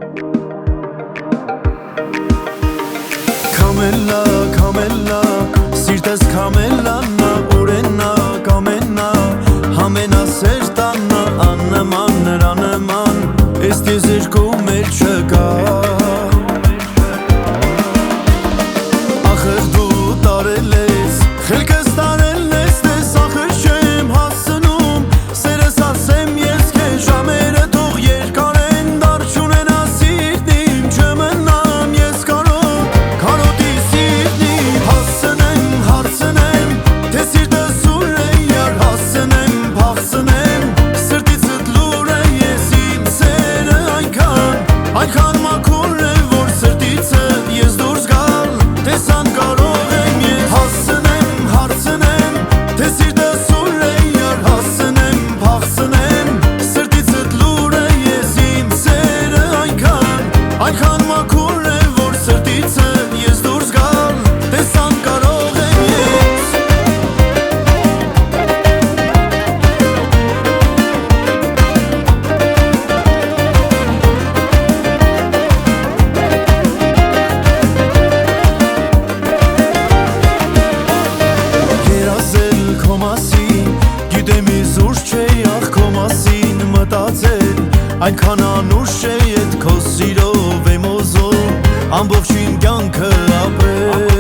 Kamella, kamella, սիրտես կամելանա, ուրենա, կամենա, համենա սերտանա, աննման, նրա նման, ես տիզիրկում էլ չկա Ախր դու տարել ես, խելքս տարել ես, տես ախր չեմ հասնում Սերս ասեմ ես կեն ժամերը թող երկար են, դար չունենա սիրտն իմ, չմնամ ես կարոտ, կարոտի սիրտն իմ Հասնեմ, հարցնեմ, թե սիրտս ուր է յար հասնեմ, փախցնեմ Սրտիցդ լուր է ես իմ սերը այնքան մաքուր է, որ սրտիցդ ես դուրս գալ Տեսան կարող եմ ես հասնեմ, հարցնեմ, թե սիրտս ուր է յար հասնեմ, փախցնեմ Սրտիցդ լուր է ես իմ սերը այնքան մաքուր է, որ սրտիցդ ես դուրս գալ Տեսան կարող եմ ես Երազել քո մասին, գիտեմ իզուր չէ ախ քո մասին մտածել Այնքան անուշ է ետ քո սիրով եմ ուզում, ամբողջ իմ կյանքը ապրել